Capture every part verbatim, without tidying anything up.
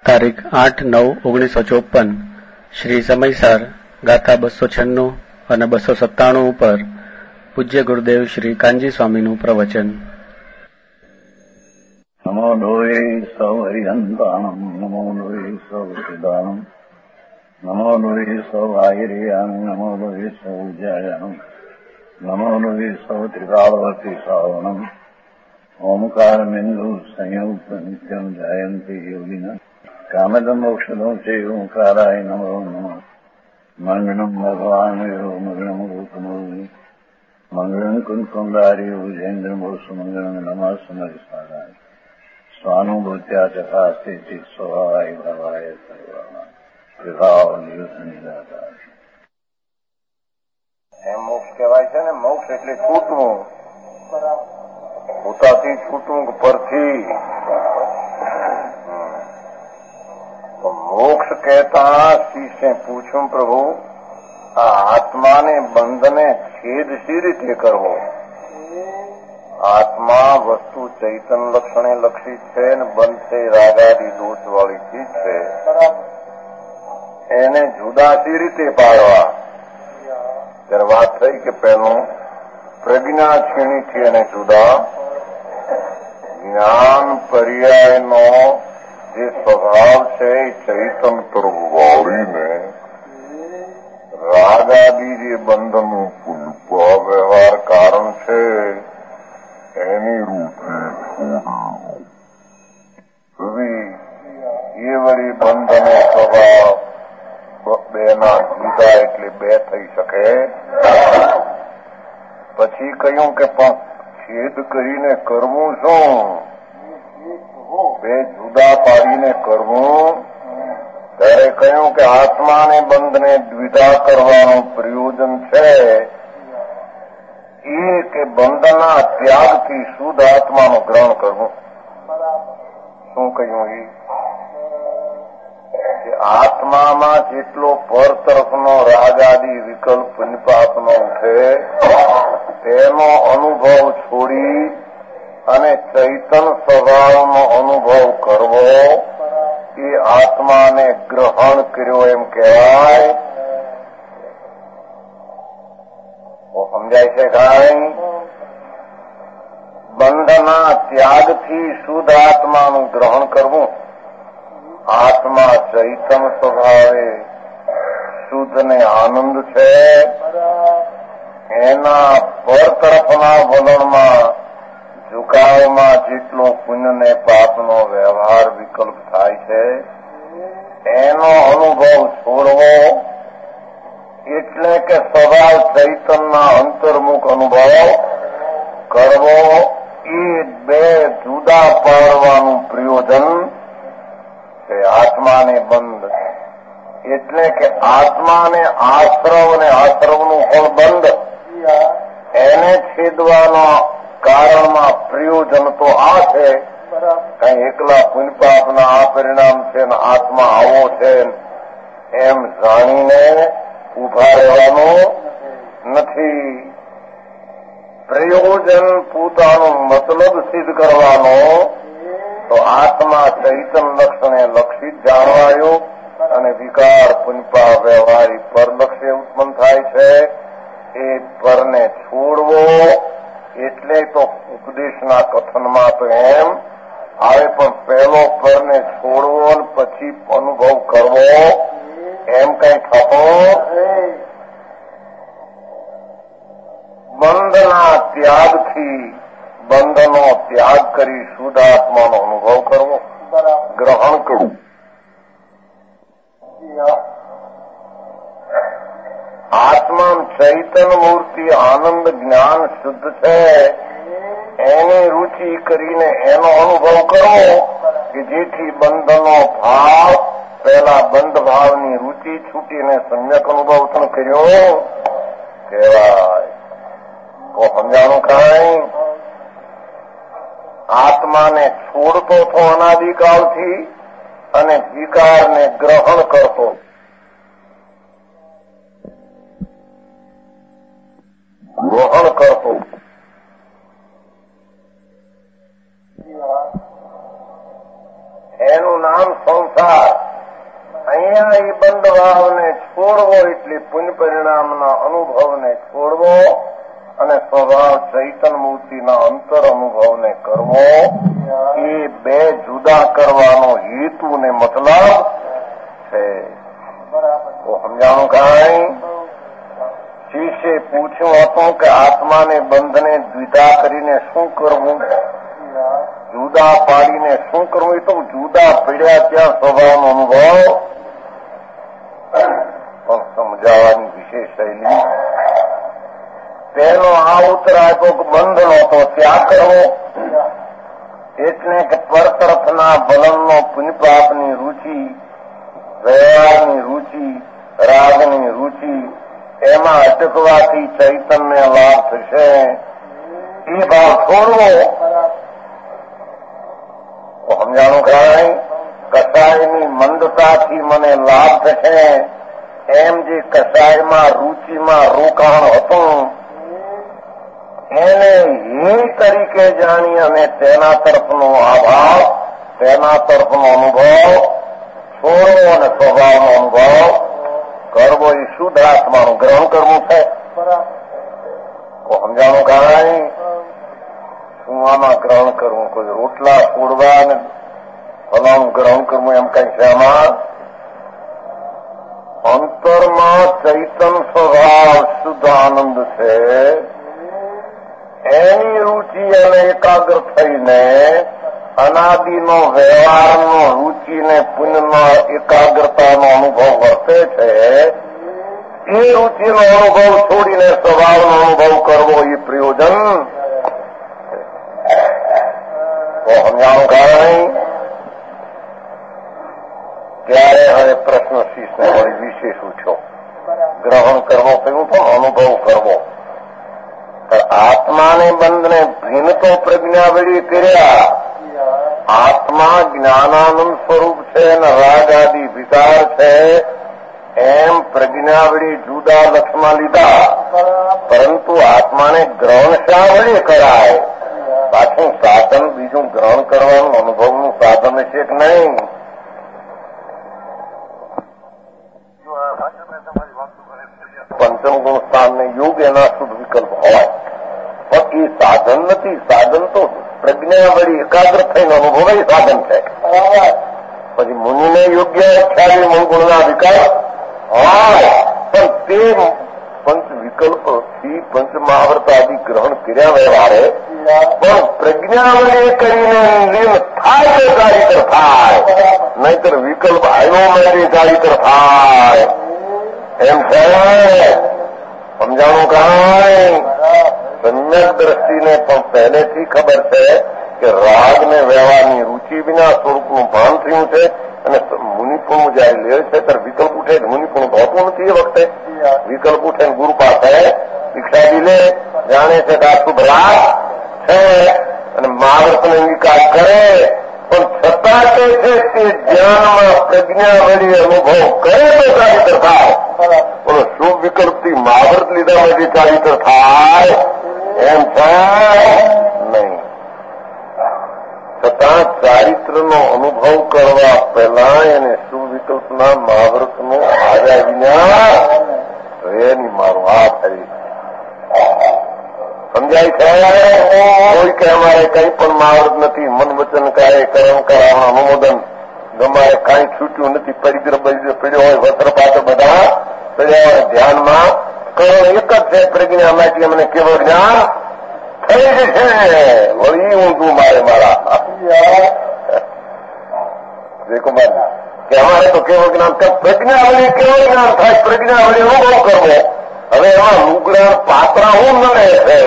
તારીખ આઠ નવ ઓગણીસો ચોપન શ્રી સમયસાર ગાથા બસો છન્નું અને બસો સત્તાણું ઉપર પૂજ્ય ગુરુદેવ શ્રી કાનજી સ્વામીનું પ્રવચન. નમો લોહી સૌ હરિહંતાણમ, નમો લોહી સૌ સિદ્ધાણમ, નમો લોહી સૌ આયર્યામ, નમો લોહી સૌ જયામ, નમો લોહી સૌ ત્રિકાળવતી શ્રાવણમ, ઓમકાર બિંદુ સંયુક્ત નિત્યમ જયંતી યોગિના કામદમ મોક્ષદો છે ઓંકારાય નમો નમઃ. મંગળમ ભગવાન મંગળમ ગોતમોહિ મંગળમ કુંકુંડારી વિજેન્દ્રમોસુ મંગળમ નમઃ સમરિસારાય સ્વાનુભૂત્યા ચકાસ્તે ચિત સ્વભાવાય ભવાય સર્વાના વિભાવ નિયુત નિરાકાર. એમ મોક્ષ કહેવાય છે ને. મોક્ષ એટલે છૂટવું, પોતાથી છૂટવું પરથી. તો મોક્ષ કહેતા શિષ્ય પૂછ્યું, પ્રભુ આ આત્માને બંધને છેદ શી રીતે કરવો? આત્મા વસ્તુ ચૈતન લક્ષણે લક્ષિત છે ને બંધ છે રાગાદી દોષ વાળી ચીજ છે, એને જુદા શી રીતે પાડવા? ત્યારે વાત થઈ કે પેલું પ્રજ્ઞા છીણીથી એને જુદા. જ્ઞાન પર્યાયનો જે સ્વભાવ છે એ ચૈતન તરફ વાળીને રાગાદી જે બંધનનું વ્યવહાર કારણ છે એની રૂપે એ વળી બંધનો સ્વભાવ બે ના જુદા એટલે બે થઈ શકે. પછી કહ્યું કે પણ છેદ કરીને કરવું શું? બે જુદા પાડીને કરવું. ત્યારે કહ્યું કે આત્માને બંધને દ્વિધા કરવાનું પ્રયોજન છે એ કે બંધના ત્યાગથી શુદ્ધ આત્માનું ગ્રહણ કરવું. શું કહ્યું? એ આત્મામાં જેટલો પર તરફનો રાગ આદિ વિકલ્પ નિપાતનો ઉઠે તેનો અનુભવ છોડી અને ચૈતન સ્વભાવનો અનુભવ કરવો એ આત્માને ગ્રહણ કર્યો એમ કહેવાય. સમજાય છે કાંઈ? બંધના ત્યાગથી શુદ્ધ આત્માનું ગ્રહણ કરવું. આત્મા ચૈતન સ્વભાવે શુદ્ધ ને આનંદ છે. એના પર તરફના વલણમાં ઝુકાવમાં જેટલો પુણ્ય ને પાપનો વ્યવહાર વિકલ્પ થાય છે એનો અનુભવ છોડવો એટલે કે સ્વભાવ ચૈતનના અંતર્મુખ અનુભવ કરવો. એ બે જુદા પાડવાનું પ્રયોજન છે આત્માને બંધ. એટલે કે આત્માને આશ્રવ અને આશ્રવનું ફળ બંધ એને છેદવાનો કારણમાં પ્રયોજન તો આ છે. કઈ એકલા પુણ્યપાપના આ પરિણામ છે ને આત્મા આવો છે એમ જાણીને ઉભા રહેવાનું નથી. પ્રયોજન પોતાનું મતલબ સિદ્ધ કરવાનો તો આત્મા ચૈતન લક્ષણે લક્ષિત જાણવાયું અને વિકાર પુણ્યપાપ વ્યવહારિક પર લક્ષ્ય ઉત્પન્ન થાય છે. એ પરને છોડવો એટલે તો ઉપદેશના કથનમાં તો એમ આવે, પણ પહેલો પરને છોડવો અને પછી અનુભવ કરવો એમ કઈ થતો. બંધના ત્યાગથી બંધનો ત્યાગ કરી શુદ્ધ આત્માનો અનુભવ કરવો, ગ્રહણ કરવું. આત્મા ચૈતન મૂર્તિ આનંદ જ્ઞાન શુદ્ધ છે એની રુચિ કરીને એનો અનુભવ કરવો કે જેથી બંધનો ભાવ પહેલા બંધ ભાવની રુચિ છૂટીને સમ્યક અનુભવ પણ કર્યો કહેવાય. તો સમજાણું કાંઈ? આત્માને છોડતો તો અનાદિકાળથી અને વિકારને ગ્રહણ કરતો. ગ્રહણ કરતો એનું નામ સંસાર. અહીંયા એ બંધ ભાવને છોડવો એટલે પુણ્ય પરિણામના અનુભવને છોડવો અને સ્વભાવ ચૈતન મૂર્તિના અંતર અનુભવને કરવો, એ બે જુદા કરવાનો હેતુ ને મતલબ છે. તો સમજાણું કાંઈ? શિષ્ય પૂછ્યું હતું કે આત્માને બંધને દ્વિધા કરીને શું કરવું, જુદા પાડીને શું કરવું? એ તો જુદા પડ્યા ત્યાં સ્વભાવનો અનુભવ પણ સમજાવવાની વિશેષ શૈલી. તેનો આ ઉત્તર આપ્યો કે બંધનો તો ત્યાગ કરવો, એટલે કે પર તરફના બલનનો પુણ્યપાપની રુચિ, વ્યવહારની રુચિ, રાગની રુચિ, એમાં અટકવાથી ચૈતન્ય લાભ થશે. એ ભાવ છોડવો. સમજાણું કાંઈ? કસાયની મંદતાથી મને લાભ થશે એમ જે કસાયમાં રુચિમાં રોકાણ હતું એને એ તરીકે જાણી અને તેના તરફનો અભાવ, તેના તરફનો અનુભવ છોડવો અને સ્વભાવનો અનુભવ કરવો, એ શુદ્ધ આત્માનું ગ્રહણ કરવું છે. સમજાણું કાંઈ? શું આમાં ગ્રહણ કરવું? કોઈ રોટલા છોડવા અને ફલાનું ગ્રહણ કરવું એમ કઈ છે? આમાં અંતરમાં ચૈતન સ્વભાવ શુદ્ધ આનંદ છે, એની રુચિ અને એકાગ્ર થઈને અનાદિનો વ્યવહારનો રુચિ ને પુણ્યનો એકાગ્રતાનો અનુભવ વર્તે છે. એ રુચિનો અનુભવ છોડીને સ્વભાવનો અનુભવ કરવો એ પ્રયોજન. તો સમજાણું કાંઈ? ત્યારે હવે પ્રશ્ન શીશને વળી વિશેષ ઉઠ્યો. ગ્રહણ કરવો કહ્યું તો અનુભવ કરવો. આત્માને બંધને ભિન્ન તો પ્રજ્ઞા વળી કર્યા. આત્મા જ્ઞાનાનંદ સ્વરૂપ છે અને રાગ આદિ વિકાર છે એમ પ્રજ્ઞાવળી જુદા લક્ષમાં લીધા, પરંતુ આત્માને ગ્રહણ શા વળી કરાય? પાછું સાધન બીજું ગ્રહણ કરવાનું અનુભવનું સાધન છે કે નહીં? પંચમ ગુણ સ્થાન ને યોગ એના શુદ્ધ વિકલ્પ હોય, પણ એ સાધન નથી. સાધન તો પ્રજ્ઞા વળી એકાગ્ર થઈને અનુભવ સાધન છે. પછી મુનિને યોગ્ય ખ્યાલી મંગુણના વિકલ્પ હોય, પણ તે પંચ વિકલ્પથી પંચ મહાવ્રત આદિ ગ્રહણ કર્યા વ્યવહારે પણ પ્રજ્ઞા વળી કરીને લીન થાય તો ચારિત્ર થાય, નહીતર વિકલ્પ આવ્યો માટે ચારિત્ર થાય એમ છે. સમજાણું કાંઈ? સમ્યક દ્રષ્ટિને પણ પહેલેથી ખબર છે કે રાગ ને વ્યવહારની રુચિ વિના સ્વરૂપનું ભાન થયું છે અને મુનિપુણું જયારે લે છે ત્યારે વિકલ્પ ઉઠે. મુનિપુણું હોતું નથી એ વખતે. વિકલ્પ ઉઠે ગુરુ પાસે દીક્ષાદી લે, જાણે છે કે આ શુભ રાગ છે અને મહાવ્રતને વિકાર કરે, પણ છતાં કે છે તે જ્ઞાનમાં પ્રજ્ઞા વળી અનુભવ કરે તો ચારિત્ર થાય. પણ શુભ વિકલ્પથી મહાવ્રત લીધા માટે ચારિત્ર થાય એમ છે નહીં. છતાં ચારિત્રનો અનુભવ કરવા પહેલા એને શુભ વિકલ્પના મહાવ્રતનો આર્યા વિના એની મારું આ થઈ સમજાય છે. કોઈ કે અમારે કઈ પણ મહાવ્રત નથી, મન વચન કાય કર્મ કરાવવાનું અનુમોદન અમારે કઈ છૂટ્યું નથી, પરિગ્રહ બરિગ્રહ પડ્યો હોય વસ્ત્ર પાત્ર બધા પડ્યા હોય, ધ્યાનમાં કરણ એક જ છે પ્રજ્ઞા માટે અમને કેવળ જ્ઞાન થઈ જશે. વળી ઊંધું મારે મારા જયકુમાર કે અમારે તો કેવળ જ્ઞાન પ્રજ્ઞા વળી કેવળ જ્ઞાન થાય, પ્રજ્ઞા વળી અનુભવ કરવો. હવે એમાં લુગડા પાત્રા હું નડે છે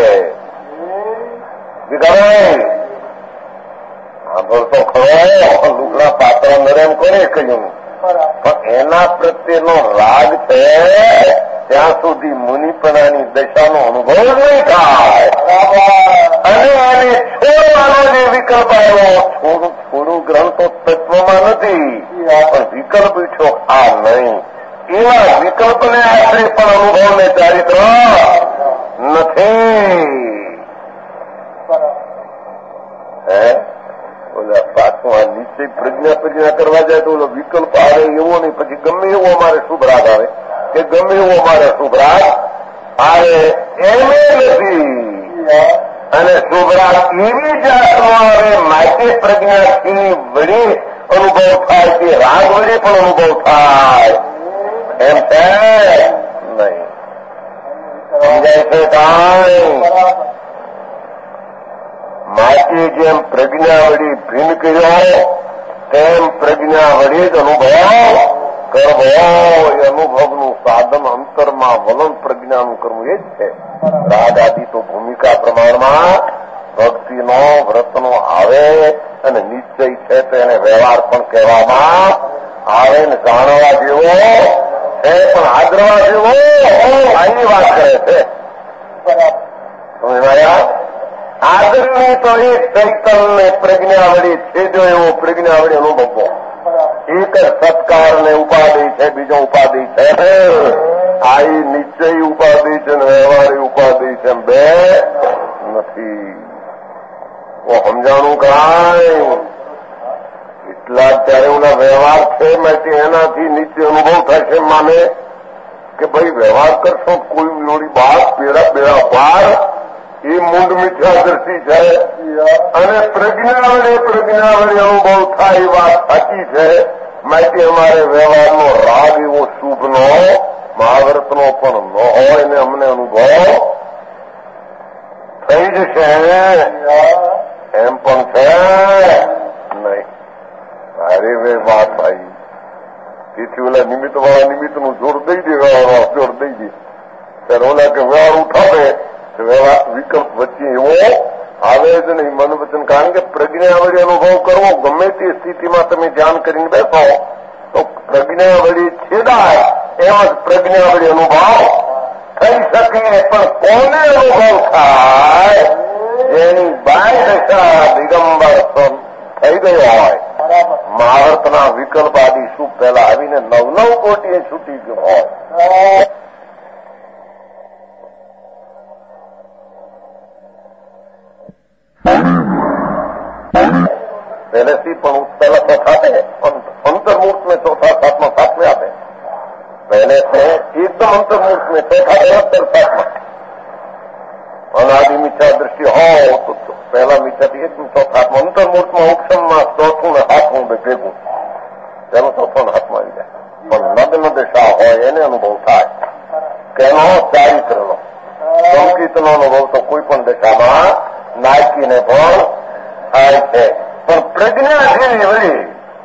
સાંભળતો ખરો. લુગડા પાત્રા નડે એમ કોને કહ્યું? પણ એના પ્રત્યેનો રાગ છે ત્યાં સુધી મુનિપણાની દશાનો અનુભવ નહીં થાય. અને આને છોડવાનો જે વિકલ્પ આવ્યો, થોડું થોડું ગ્રંથ તો તત્વમાં નથી, પણ વિકલ્પ છો આ નહીં. એવા વિકલ્પને આશરે પણ અનુભવને ચારિત્ર નથી. હે બોલે પાછું આ નિશ્ચય પ્રજ્ઞા પ્રજ્ઞા કરવા જાય તો ઓલો વિકલ્પ આવે એવો નહીં. પછી ગમે એવો અમારે શુભ રાગ આવે કે ગમે એવો અમારે શુભ રાગ આવે એમે નથી. અને શુભ રાગ એવી જાતનો આવે માટે પ્રજ્ઞાથી વળી અનુભવ થાય કે રાગ વળી પણ અનુભવ થાય એમ છે નહીં. સમજાય છે કાંઈ? માટે જેમ પ્રજ્ઞા વળી ભિન્ન કર્યો તેમ પ્રજ્ઞા વળી જ અનુભવ કરવો. એ અનુભવનું સાધન અંતરમાં વલણ પ્રજ્ઞાનું કરવું એ જ છે. રાગ આદિ તો ભૂમિકા પ્રમાણમાં ભક્તિનો વ્રતનો આવે અને નિશ્ચય છે તો એને વ્યવહાર પણ કહેવામાં આવે ને જાણવા જેવો છે પણ આદરવા જેવો આની વાત કરે છે. આદરની તો એ ચૈતન્ય પ્રજ્ઞા વળી છેદ્યો એવો પ્રજ્ઞા વળી અનુભવો. એક સત્કાર ને ઉપાધિ છે, બીજો ઉપાધિ છે. આ નિશ્ચય ઉપાધિ છે ને વ્યવહારી ઉપાધિ છે, બે નથી. સમજાણું કાંઈ? એટલા ત્યારે ઓલા વ્યવહાર છે માટે એનાથી નીચે અનુભવ થાય છે. માને કે ભાઈ વ્યવહાર કરશો કોઈ જોડી બાર પેડા બેડા બાર એ મૂંડ મિથ્યા દ્રષ્ટિ છે. અને પ્રજ્ઞા વડે પ્રજ્ઞા વડે અનુભવ થાય એ વાત સાચી છે. માટે અમારે વ્યવહારનો રાગ એવો શુભનો મહાવ્રતનો પણ ન હોય ને અમને અનુભવ થઈ જશે એમ પણ છે નહીં. અરે વે વાત ભાઈ, તેથી ઓલા નિમિત્ત વાળા નિમિત્તનું જોર દઈ દે, વ્યવહાર જોર દઈ દે ત્યારે ઓલા કે વ્યવહાર ઉઠાવે વ્યવહાર વિકલ્પ વચ્ચે એવો આવે જ નહીં. મન વચન, કારણ કે પ્રજ્ઞા વળી અનુભવ કરવો ગમે તે સ્થિતિમાં તમે ધ્યાન કરીને બેસો તો પ્રજ્ઞા વળી છેદાય એમ જ પ્રજ્ઞા વળી અનુભવ થઈ શકે. પણ કોને અનુભવ થાય? જેની બાય દશા દિગંબર થઈ ગયો હોય, મહાવર્તના વિકલ્પ આદિ શું પહેલા આવીને નવ નવ કોટીએ છૂટી ગયો હોય. પહેલેથી પણ પહેલા ચોથા આપે, અંતર્મૂર્ત में ચોથા સાતમા સાતમે આપે. पहले से एकदम अंतर्मूर्त में चौथा बहत्तर सातमा अनादि मिथ्या दृष्टि हो तो पहला मिथ्या थी एक चौथा हाथમાં અંતર્મૂર્તમાં ઉપસમમાં ચોથું ને હાથમું ભેગું તેનો ચોથો ને હાથમાં આવી જાય. પણ નગ્ન દશા હોય એને અનુભવ થાય કે એનો ચારિત્રનો સંકિતનો અનુભવ તો કોઈ પણ દશામાં નાયકીને પણ થાય છે. પણ પ્રજ્ઞા જેવી વળી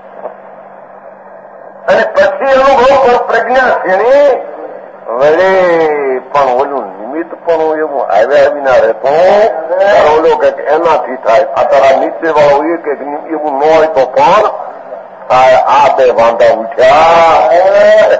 અને પછી અનુભવ પણ પ્રજ્ઞા જેની વળી પણ ઓલું નિમિત્ત પણ એવું આવ્યા આવી ના રહેતો ઓલો કે એનાથી થાય. આ તારા નીચે વાળો એ કે એવું ન હોય તો પણ થાય. આ બે વાંધા ઉઠ્યા.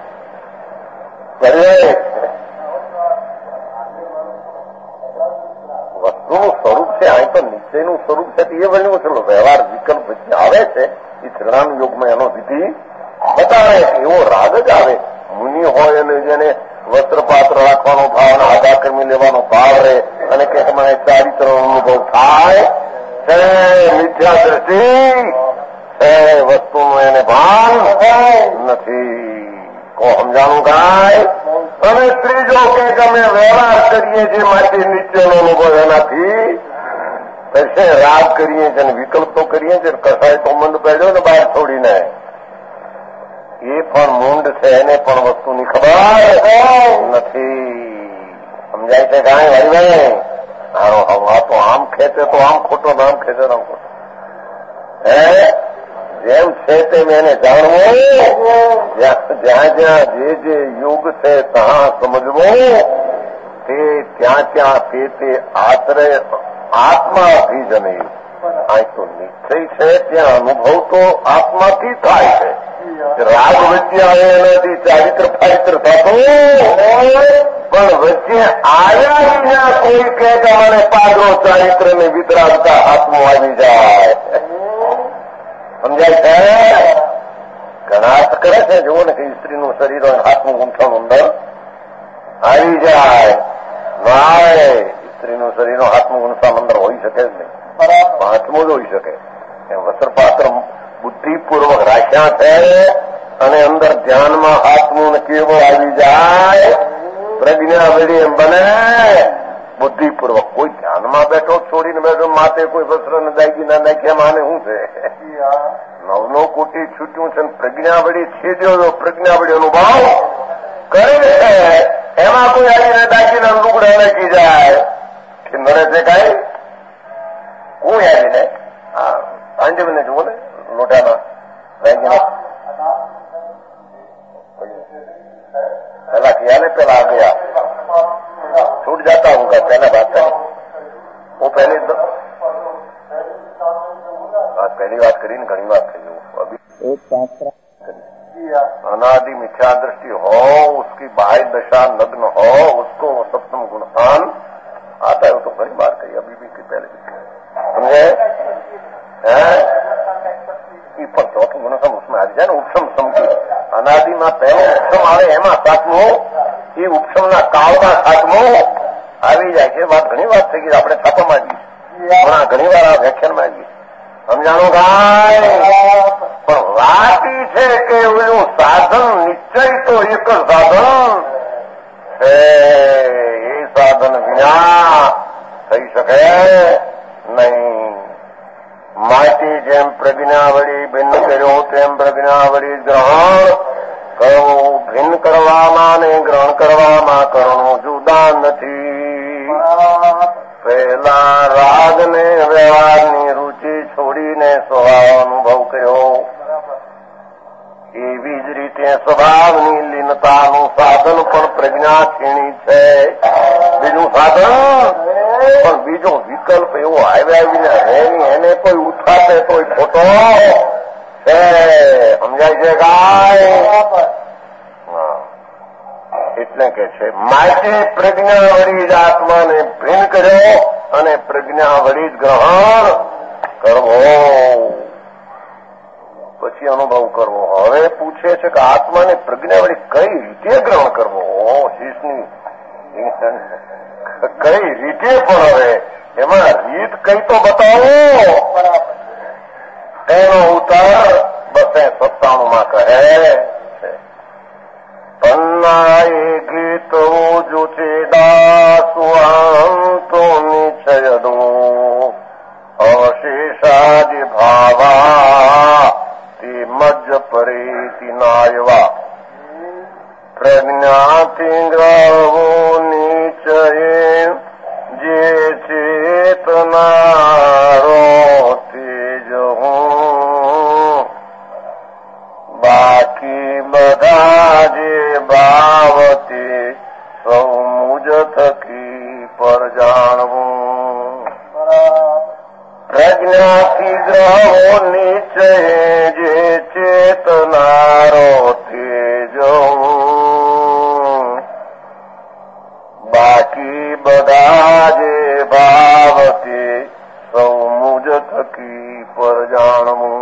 વસ્તુનું સ્વરૂપ છે, અહીં તો નિશ્ચયનું સ્વરૂપ છે એ વળ્યું ચલો વ્યવહાર વિકલ્પ વચ્ચે આવે છે. એ શ્રણાન યોગમાં એનો વિધિ બતાવે છે. એવો રાગ જ આવે. મુનિ હોય અને જેને વસ્ત્રપાત્ર રાખવાનો ભાવ અને આધાકર્મી લેવાનો ભાવ રહે અને કે મને ચારિત્ર અનુભવ થાય છે, મિથ્યા દ્રષ્ટિ છે, વસ્તુનું એને ભાન નથી. કો સમજાણું કાંઈ? અને ત્રીજો કે અમે વ્યવહાર કરીએ છીએ માટે નીચેનો અનુભવ એનાથી થશે. રાગ કરીએ છીએ અને વિકલ્પ તો કરીએ છીએ. કસાય તો મંદ પડ્યો ને બહાર છોડીને એ પણ મૂંડ છે, એને પણ વસ્તુની ખબર નથી. સમજાય છે કાંઈ ભાઈ? ભાઈ આ તો આમ ખેંચે તો આમ ખોટો, આમ ખેંચે તો આમ ખોટો. હે જેમ છે તેમ એને જાણવું. જ્યાં જ્યાં જે જે યુગ છે ત્યાં સમજવું તે ત્યાં ત્યાં તે તે આશરે આત્માથી જ નહીં. અહીં તો નિશ્ચય છે ત્યાં અનુભવ તો આત્માથી થાય છે. રાગ વચ્ચે આવે એનાથી ચારિત્ર ફારિત્ર થતું પણ વચ્ચે આવ્યા વિના કોઈ કહે કે મને પાદરો ચારિત્ર ને વિતરાગતા હાથમાં આવી જાય. સમજાય છે? ઘણા અર્થ કરે છે. જુઓ ને કે સ્ત્રીનું શરીર હોય હાથનું ગુંઠણ અંદર આવી જાય. ના, સ્ત્રીનું શરીરનું હાથનું ગુંઠણ અંદર હોઈ શકે જ નહીં. પાંચમું જ હોઈ શકે. વસ્ત્રપાત્ર બુદ્ધિપૂર્વક રાખ્યા છે અને અંદર ધ્યાનમાં હાથનું કેવો આવી જાય, પ્રજ્ઞા વળી એમ બને બુદ્ધિપૂર્વક. કોઈ ધ્યાનમાં બેઠો છોડીને બેઠો માથે કોઈ વસ્ત્ર ને દાગી ના નાખ્યા માને શું છે? નવનો કોટી છૂટ્યું છે પ્રજ્ઞા વળી છેદ્યો, પ્રજ્ઞા વળી અનુભવ કરે છે. એમાં કોઈ આવીને દાગીને લુગડા નાખી જાય કે નરે છે કઈ? કોઈ આવીને હા પાંજમને જુઓ ને લોટામાં દાગીને પેલા किया ने पेला आ गया छूट जाता होगा पहले बात है वो पहले पहली बात करी ने घनी बात कही अभी एक शास्त्र अनादि मिथ्या दृष्टि हो, उसकी बाह्य दशा नग्न हो, उसको सप्तम गुणहान आता है. वो तो घनी बात कही अभी भी की पहले भी समझे है. पर चौथું ગુણસમ उसमें આવી જાય ને ઉપસમ સમજી અનાદિમાં પહેલો ઉપસમ આવે એમાં સાતમો એ ઉપસમના કાળમાં સાતમો આવી જાય છે. વાત ઘણી વાત થઈ ગઈ આપણે છાપામાં આવી હમણાં ઘણી વાર આ વ્યાખ્યાનમાં આવી સમજાણું ભાઈ. પણ વાત એ છે કે એનું સાધન નિશ્ચય તો એક જ સાધન છે. એ સાધન વિના થઈ શકે નહીં. માટી જેમ પ્રજ્ઞા વળી ભિન્ન કર્યો તેમ પ્રજ્ઞા વળી ગ્રહણ કરવું. ભિન્ન કરવામાં ને ગ્રહણ કરવામાં કરવું જુદા નથી. પહેલા રાગ ને વ્યવહારની રુચિ છોડીને સ્વભાવ અનુભવ કર્યો. એવી જ રીતે સ્વભાવની લીનતાનું સાધન પણ પ્રજ્ઞા છીણી છે. બીજું સાધન પણ બીજો વિકલ્પ એવો આવી આવીને રહે નહીં, એને કોઈ ઉઠાશે તોય ખોટો છે. સમજાય છે કાય? એટલે કે છે માટે પ્રજ્ઞા વળી જ આત્માને ભિન્ન કર્યો અને પ્રજ્ઞા વળી જ ગ્રહણ કરવો, પછી અનુભવ કરવો. હવે પૂછે છે કે આત્માને પ્રજ્ઞા વળી કઈ રીતે ગ્રહણ કરવો? શીશની કઈ રીતે? પણ હવે એમાં રીત કઈ તો બતાવો. એનો ઉત્તર બસે સત્તાણું માં કહે છે પન્નાએ ગીત જુચેદાસુઆંતો નિશ્ચયદો અવશેષાદિ ભાવા તે મજ્જ પરેતિ નાયવા પ્રજ્ઞાથી ગ્રહો નિશ્ચયે જે ચેતનારો તેજ હું બાકી બધા જે ભાવતી સૌ મુજ થકી પર જાણવું. પ્રજ્ઞાથી ગ્રહો નિશ્ચય જે ચેતનારો તેજ હું બાકી બધા જે ભાવતી સૌ મુજ થકી પર જાણવું.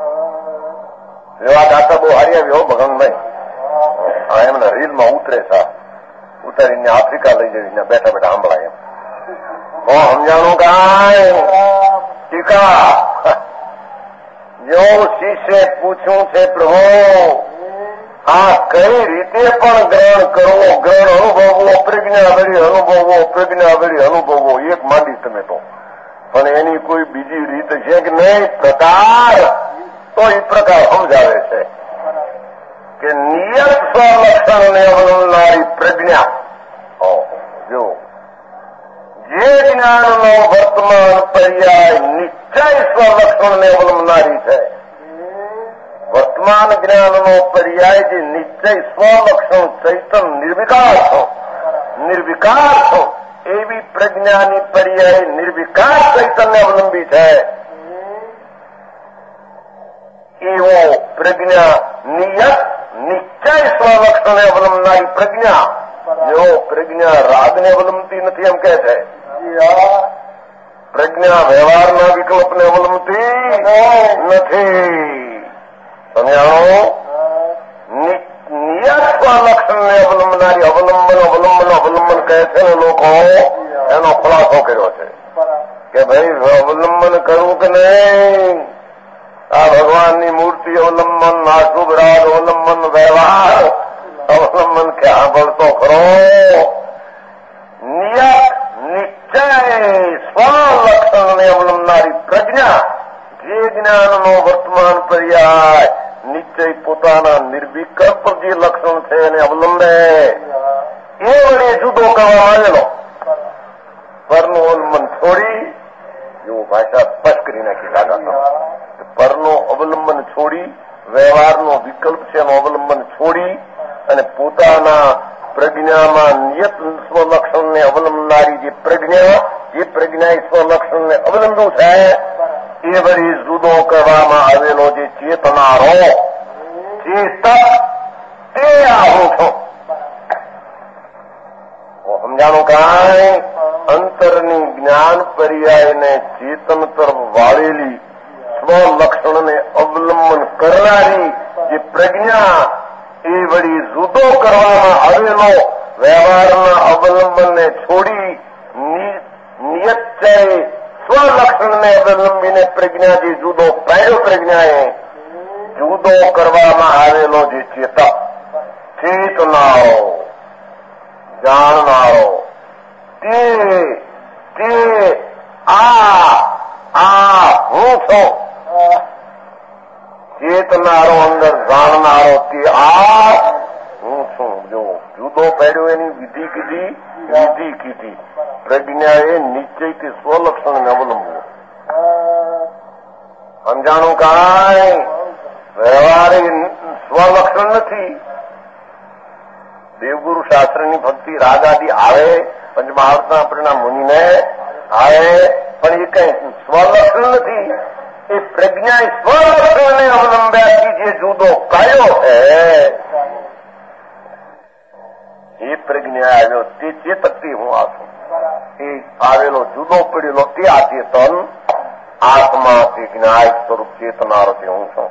એવા દાતા બહુ હારી આવી હો ભગવાનભાઈ. હા એમના રીલમાં ઉતરે સા ઉતારીને આફ્રિકા લઈ જઈને બેઠા બેઠા સાંભળાય એમ. હો સમજાણું કાંઈ ટીકા જો શિષ્ય પૂછ્યું છે પ્રભુ આ કઈ રીતે પણ ગ્રહણ કરવો, ગ્રહણ અનુભવવો, પ્રજ્ઞા વળી અનુભવવો, પ્રજ્ઞા વળી અનુભવવો એક માંડી તમે તો. પણ એની કોઈ બીજી રીત છે કે નહીં? પ્રકાર તો એ પ્રકાર સમજાવે છે કે નિયત સ્વલક્ષણને અવલંબનારી પ્રજ્ઞા. જો જે જ્ઞાનનો વર્તમાન પર્યાય નિશ્ચય સ્વલક્ષણને અવલંબનારી છે, વર્તમાન જ્ઞાનનો પર્યાય જે નિશ્ચય સ્વલક્ષણ ચૈતન નિર્વિકાર છો, નિર્વિકાર છો એવી પ્રજ્ઞાની પર્યાય નિર્વિકાર ચૈતન્ય અવલંબી છે. એવો પ્રજ્ઞા નિયત નિશ્ચય સ્વલક્ષણને અવલંબનારી પ્રજ્ઞા. જો પ્રજ્ઞા રાગને અવલંબતી નથી એમ કે છે. પ્રજ્ઞા વ્યવહારના વિકલ્પને અવલંબતી નથી. સમજાણો? નિયત સ્વલક્ષણને અવલંબનારી અવલંબન અવલંબન અવલંબન કહે છે ને લોકો એનો ખુલાસો કર્યો છે કે ભાઈ અવલંબન કરવું કે નહીં ભગવાનની મૂર્તિ અવલંબન, અશુભ રાગ અવલંબન, વ્યવહાર અવલંબન કે સાંભળતો ખરો. નિયત નિશ્ચય સ્વલક્ષણને અવલંબનારી પ્રજ્ઞા, જે જ્ઞાનનો વર્તમાન પર્યાય નિશ્ચય પોતાના નિર્વિકલ્પ જે લક્ષણ છે એને અવલંબે, એ વડે જુદો કરવા આવેલો. પરનું અવલંબન છોડી, જેવું ભાષા સ્પષ્ટ કરી નાખી લાગા, પરનો અવલંબન છોડી, વ્યવહારનો વિકલ્પ છે એનો અવલંબન છોડી અને પોતાના પ્રજ્ઞામાં નિયત સ્વલક્ષણને અવલંબનારી જે પ્રજ્ઞા, જે પ્રજ્ઞા એ સ્વલક્ષણને અવલંબન છે એ વળી જુદો કરવામાં આવેલો જે ચેતનારો ચેતક, તે આ હું છું. સમજાણું કાંઈ? અંતરની જ્ઞાન પર્યાયને ચેતન તરફ વાળેલી સ્વલક્ષણને અવલંબન કરનારી જે પ્રજ્ઞા, એ વળી જુદો કરવામાં આવેલો વ્યવહારના અવલંબનને છોડી નિયત સ્વલક્ષણને અવલંબીને પ્રજ્ઞા જે જુદો પાડ્યો, પ્રજ્ઞાએ જુદો કરવામાં આવેલો જે ચેતક, ચેતનારો, જાણનારો, તે તે આ આ હું છું. ચેતનારો, અંદર જાણનારો, તે આ હું છું. જો જુદો પાડ્યો એની વિધિ કીધી, વિધિ કીધી. પ્રજ્ઞાએ નિશ્ચયથી સ્વલક્ષણને અવલંબવું. સમજાણું કાંઈ? વ્યવહાર એ સ્વલક્ષણ નથી. દેવગુરુ શાસ્ત્રની ભક્તિ રાગ આદિ આવે, પંચમહાવૃતના પરિણામ મુનિને આવે, પણ એ કઈ સ્વલક્ષણ નથી. એ પ્રજ્ઞા સ્વલક્ષણને અવલંબ્યાથી જે જુદો કાયો છે એ પ્રજ્ઞા આવ્યો, તે ચેતકથી હું આ છું. એ આવેલો જુદો પડેલો તે આ ચેતન આત્મા, તે જ્ઞાય સ્વરૂપ ચેતનારો તે હું છું.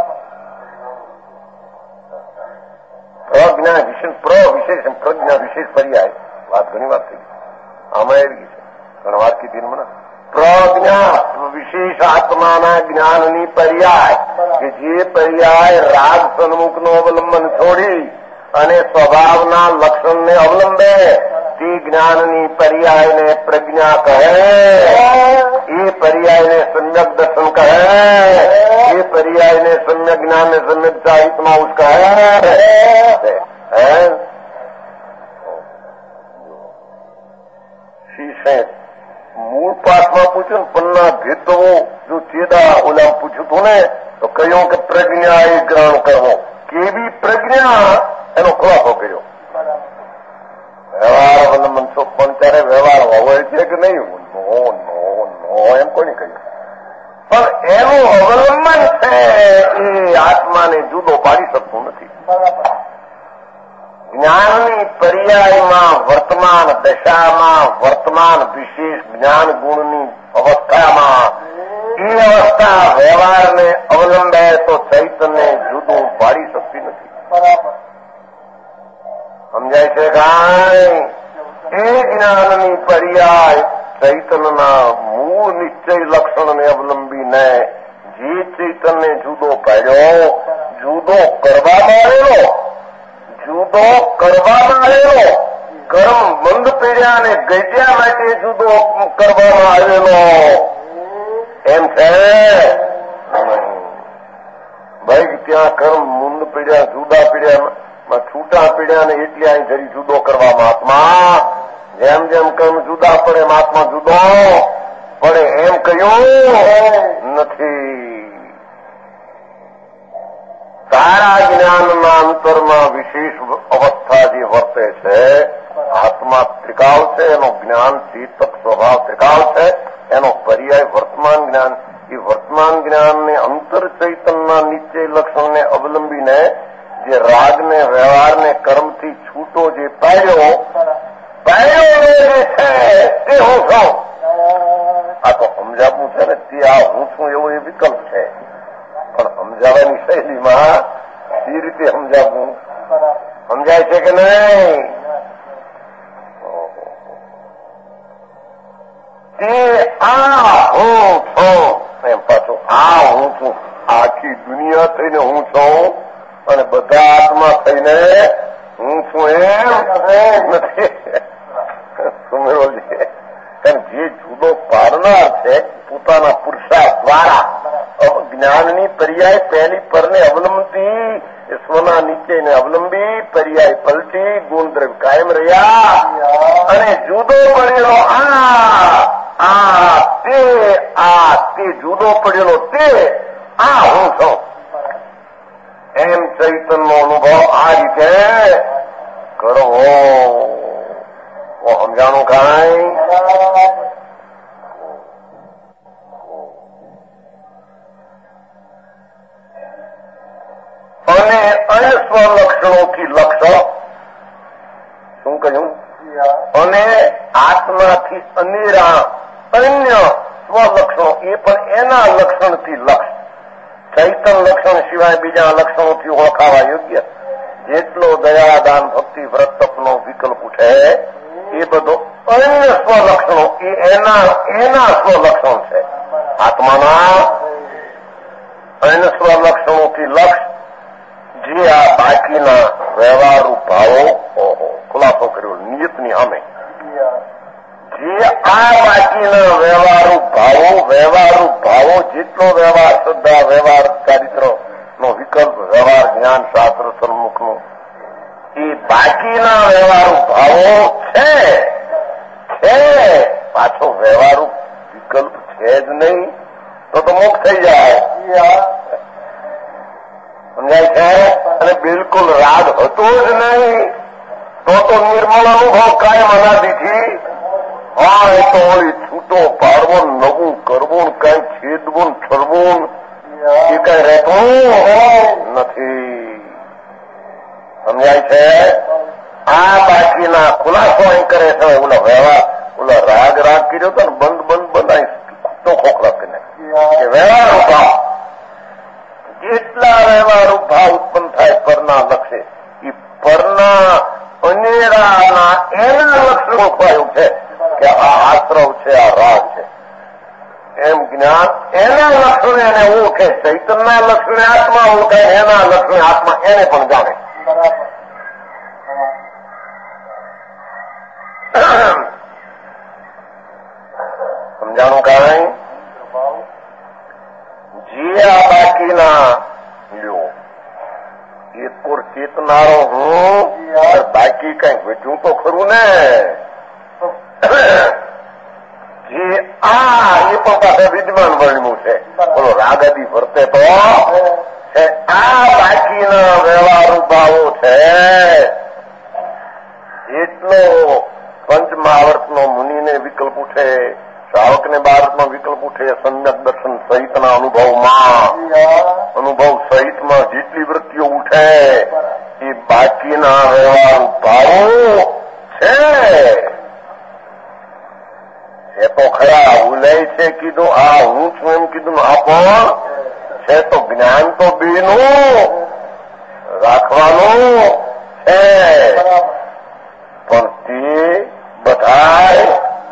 પ્રજ્ઞા વિશેષ પ્ર વિશેષ પ્રજ્ઞા વિશેષ પર્યાય વાત ઘણી વાત થઈ. આમાં આવી ગઈ છે, ઘણા વાત કીધી મને. પ્રજ્ઞા વિશેષ આત્માના જ્ઞાનની પર્યાય, કે જે પર્યાય રાગ સન્મુખનો અવલંબન છોડી અને સ્વભાવના લક્ષણને અવલંબે, તે જ્ઞાનની પર્યાયને પ્રજ્ઞા કહે. એ પર્યાયને સમ્યક દર્શન કહે. એ પર્યાયને સમ્યક જ્ઞાનને સમ્યક સાહિત્યમાં ઉસ કહે. શીશે મૂળ પાઠમાં પૂછ્યું ને, પન્ના ભેદવો જો ચેદા ઓલા પૂછ્યું હતું ને, તો કહ્યું કે પ્રજ્ઞા એ ગ્રહણ કરવો. કેવી પ્રજ્ઞા એનો ખુલાસો કર્યો. વ્યવહાર અવલંબન છો, પણ ત્યારે વ્યવહાર હોય છે કે નહીં? નો નો નો એમ કોને કહ્યું? પણ એનું અવલંબન છે એ આત્માને જુદો પાડી શકતું નથી. જ્ઞાનની પર્યાયમાં વર્તમાન દશામાં, વર્તમાન વિશેષ જ્ઞાન ગુણની અવસ્થામાં, એ અવસ્થા વ્યવહારને અવલંબે તો ચૈતન્ય જુદું પાડી શકતી નથી. સમજાય છે કાંઈ? એ જ્ઞાનની પર્યાય ચૈતનના મૂળ નિશ્ચય લક્ષણને અવલંબીને જે ચૈતન્ય જુદો પાડ્યો, જુદો કરવામાં આવેલો, જુદો કરવામાં આવેલો, કર્મ બંધ પીડ્યા અને ગજ્યા માટે જુદો કરવામાં આવેલો એમ છે. ભાઈ ત્યાં કર્મ મુંદ પીડ્યા, જુદા પીડ્યા, છૂટા પીડ્યા ને એટલે અહીં જરી જુદો કરવામાં આત્મા, જેમ જેમ કર્મ જુદા પડે એમ આત્મા જુદો પડે એમ કહ્યું નથી. સારા જ્ઞાનના અંતરમાં વિશેષ અવસ્થા જે વર્તે છે, આત્મા ત્રિકાળ છે, એનો જ્ઞાન ચેતક સ્વભાવ ત્રિકાળ છે, એનો પર્યાય વર્તમાન જ્ઞાન. એ વર્તમાન જ્ઞાનને અંતર ચૈતનના નિશ્ચય લક્ષણને અવલંબીને જે રાગને, વ્યવહારને, કર્મથી છૂટો જે પાડ્યો, પાડ્યો જે છે તે હું છું. આ તો સમજાવવું છે ને, તે આ હું છું એવો એ વિકલ્પ છે, પણ સમજાવવાની શૈલીમાં એ રીતે સમજાવવું સમજાય છે કે નહીં? તે આ હું છું એમ પાછું આ હું છું. આખી દુનિયા થઈને હું છું અને બધા આત્મા થઈને હું છું એમ નથી. સુમેરોજી, કારણ જે જુદો પારનાર છે પોતાના પુરુષાર્થ દ્વારા જ્ઞાનની પર્યાય પહેલી પરને અવલંબતી, સ્વના નીચે ને અવલંબી પર્યાય પલટી ગુણદ્રવ્ય કાયમ રહ્યા અને જુદો પડેલો આ આ તે આ તે જુદો પડેલો તે આ હું છું એમ ચૈતનનો અનુભવ આ રીતે કરવો. સમજાણું કાંઈ? અને અન્ય સ્વલક્ષણોથી લક્ષણ શું કહ્યું? અને આત્માથી અનેરા અન્ય સ્વલક્ષણો એ પણ એના લક્ષણથી લક્ષ. ચૈતન લક્ષણ સિવાય બીજા લક્ષણોથી ઓળખાવા યોગ્ય જેટલો દયા દાન ભક્તિ વ્રત તપનો વિકલ્પ ઉઠે એ બધો અન્ય સ્વલક્ષણો એ એના એના સ્વલક્ષણ છે. આત્માના અન્ય સ્વલક્ષણોથી લક્ષ જે આ બાકીના વ્યવહારુ ભાવો ખુલાસો કર્યો નિયતની સામે, જે આ બાકીના વ્યવહારુ ભાવો વ્યવહારુ ભાવો જેટલો વ્યવહાર શ્રદ્ધા વ્યવહાર ચારિત્ર નો વિકલ્પ વ્યવહાર જ્ઞાન શાસ્ત્ર સન્મુખનું એ બાકીના વ્યવહારુ ભાવો છે છે પાછો વ્યવહારુ વિકલ્પ છે જ નહીં તો તો મુક્ત થઈ જાય. સમજાય છે? અને બિલકુલ રાગ હતો જ નહીં તો તો નિર્મળ અનુભવ કાયમ અનાદિથી હા એ તો ઓળી છૂટો પાડવો નવું કરવું કઈ છેદવું છડવું એ કઈ રહેતું નથી. સમજાય છે? આ બાકીના ખુલાસો અહીં કરે છે. ઓલા વ્યવહાર ઓલા રાગ રાગ કર્યો હતો ને બંધ બંધ બંધ અહીં તો ખોખલા કરીને કે વ્યવહાર ભાવ જેટલા વ્યવહારુ ભાવ ઉત્પન્ન થાય પરના લક્ષે એ પરના અનેરાના એના લક્ષણો ખવાયું છે કે આ આશ્રવ છે આ રાગ છે એમ જ્ઞાન એના લક્ષણે એને ઓળખે. ચૈતનના લક્ષણે આત્મા ઓળખે, એના લક્ષણે આત્મા એને પણ જાણે. સમજાણું કાંઈ? જે આ બાકીના લ્યો એક કોર ચેતનારો હું બાકી કઈક વધ્યું તો ખરું ને. જે આ એ પણ પાસે વિદ્યમાન વર્ણ્યું છે બોલો રાગાદી વર્તે તો છે. આ બાકીના વ્યવહારુ ભાવો છે એટલો પંચમહાવર્તનો મુનિને વિકલ્પ ઉઠે, શ્રાવકને બારતનો વિકલ્પ ઉઠે, સમ્યક દર્શન સહિતના અનુભવમાં અનુભવ સહિતમાં જેટલી વૃત્તિઓ ઉઠે એ બાકીના વ્યવહારુ ભાવો છે. એ તો ખરા ઉલય છે કીધું, આ હું છું એમ કીધું, આ પણ છે તો જ્ઞાન તો બેનું રાખવાનું છે પણ તે બધા